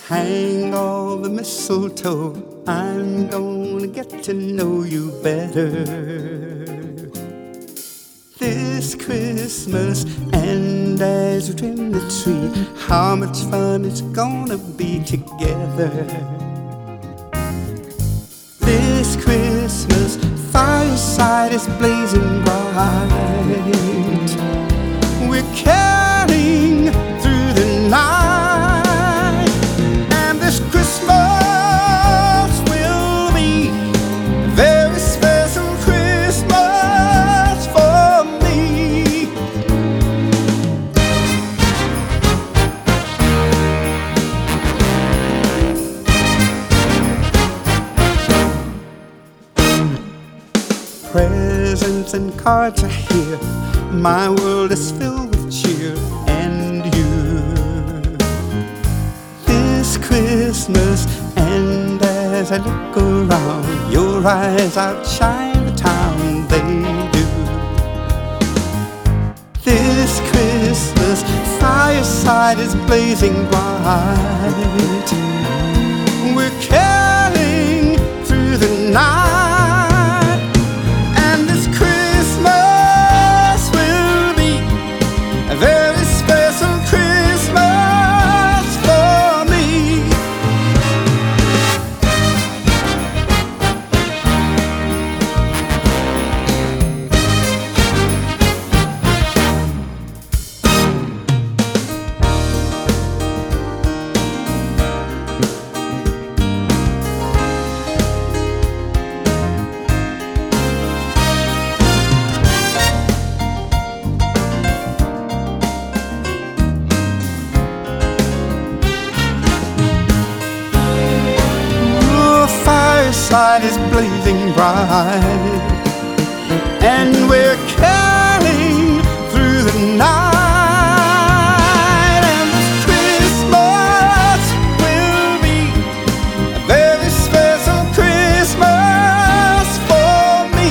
Hang all the mistletoe, I'm gonna get to know you better this Christmas. And as we trim the tree, how much fun it's gonna be together this Christmas. Fireside is blazing bright, we're caroling through the night, and this Christmas will be a very special Christmas for me. Presents and cards are here, my world is filled with cheer and you this Christmas. And as I look around, your eyes outshine the town, they do. This Christmas, fireside is blazing bright, we're caroling through the night, and this Christmas will be a very special Christmas for me. Fireside is blazing bright, and we're caroling through the night, and this Christmas will be a very special Christmas for me.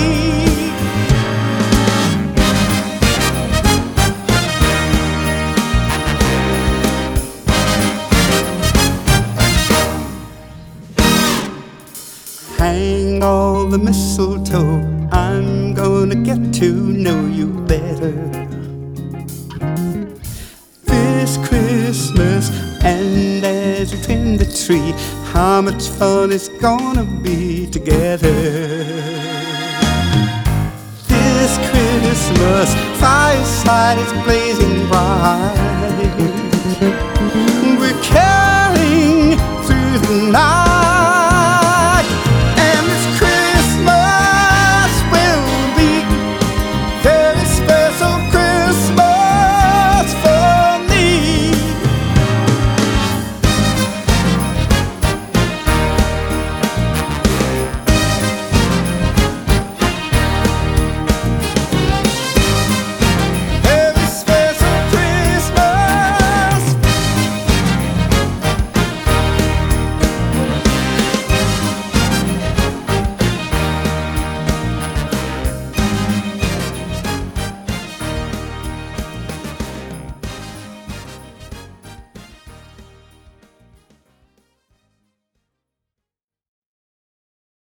Hang all the mistletoe, I'm gonna get to know you better this Christmas. And as we trim the tree, how much fun it's gonna be together this Christmas. Fireside is blazing bright,